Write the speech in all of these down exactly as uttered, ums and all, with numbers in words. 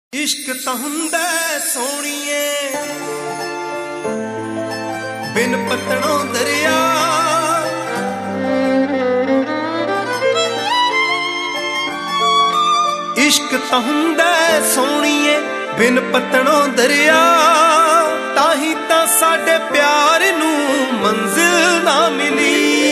इश्क तां हुंदा सोहणीए बिन पतणों दरिया, इश्क तां हुंदा सोहणीए बिन पतणों दरिया, ताही तां साडे प्यार नूं मंजिल ना मिली।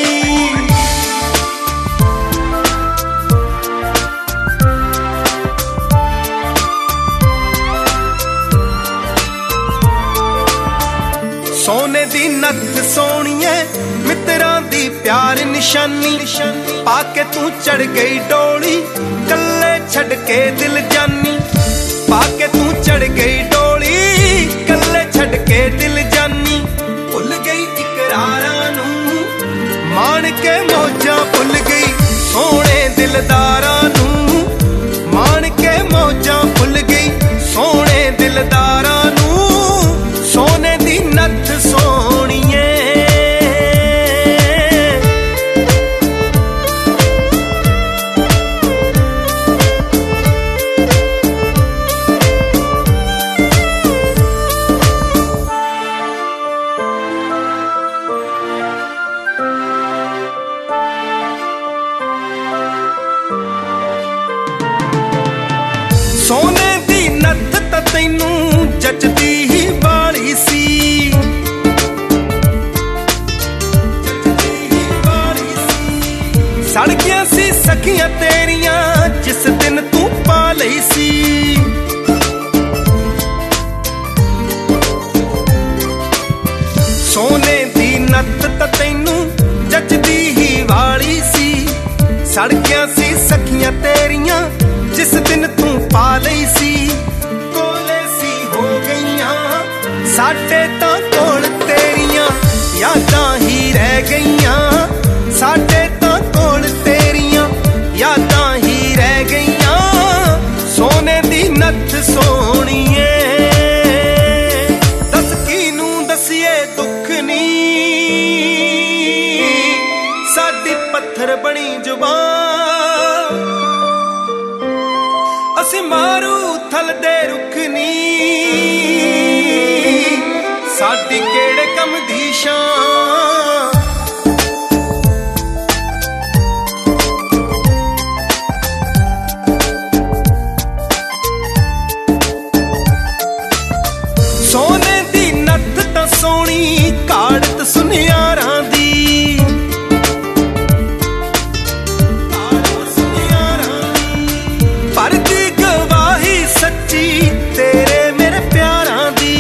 सोने दी नथ सोहणीए मित्रां दी प्यार निशानी, पाके तू चढ़ गई डोली कल्ले छड़ के दिल जानी, पाके तू चढ़ गई डोली कल्ले छड़ के दिल जानी। भुल गई इकरारां नूं मान के मौजां, भुल गई सोहणे दिलदारां नूं मान के मौजां, भुल गई सोहणे दिलदारां नूं। सोने दी नथ सोहणीए सोने दी नथ तां तैनू जचदी ही वाली सी, सड़ गया सी सखियां तेरियां जिस दिन तू पा लई सी। सोने दी नथ तां तैनू जचदी ही वाली सी, सड़ गया सी सखियां तेरियां जिस दिन तू पा लई सी। कोले सी हो गईयां साडे तां कोल तेरियां यादां ही रह गईयां, साडे तां कोल तेरियां यादां ही रह गईयां। सोने दी नथ सोहणीए दस किनू दसिए दुख नी, साडी पत्थर बनी जुबान, असी मारू थल दे रुख नी, साडी केड़े कम दी शान। सोने दी नथ तां सोहणी काड़त सुनियारां दी, पर दी गवाही सच्ची तेरे मेरे प्यारां दी।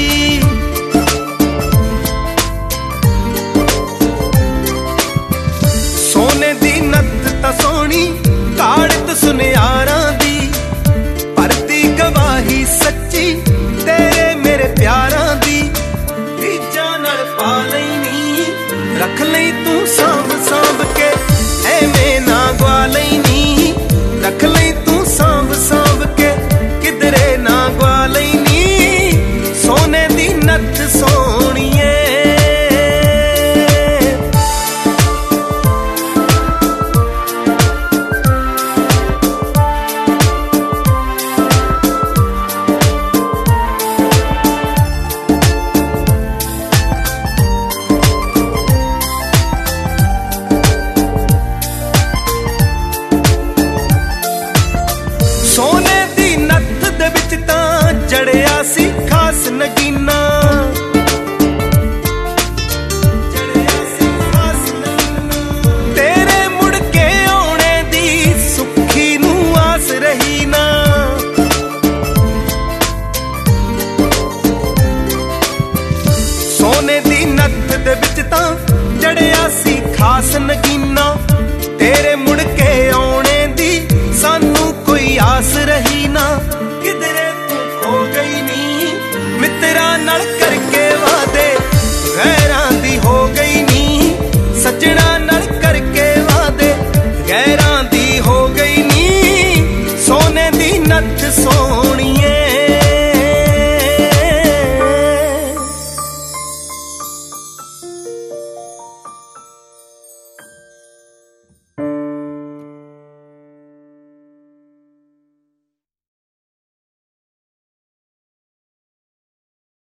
सोने दी नथ तां सोहणी काड़त सुनियारां दी, पर दी गवाही सच्ची तेरे मेरे प्यारां दी। रीझां नाल पा लई नी रख लई तू सा